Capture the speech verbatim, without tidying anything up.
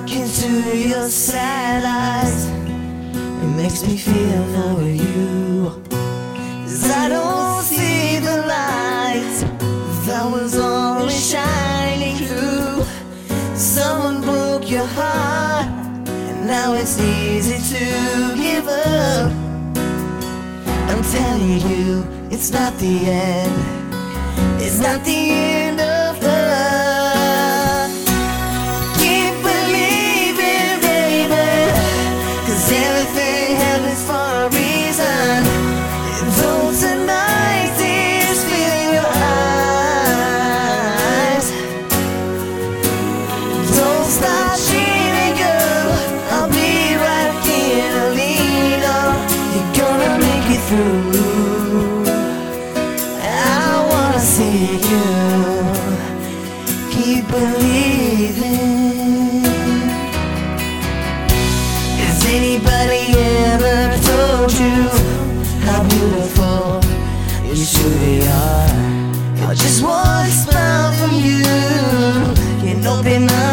into your sad eyes. It makes me feel for you, 'cause I don't see the lights that was only shining through. Someone broke your heart, and now it's easy to give up. I'm telling you, it's not the end. It's not the end of love. Keep believing, baby, 'cause everything happens for a reason. Don't tonight tears fill your eyes. Don't stop dreaming, girl. I'll be right here to lean on. You're gonna make it through. See you, keep believing. Has anybody ever told you how beautiful you truly are? Or just one smile from you can open up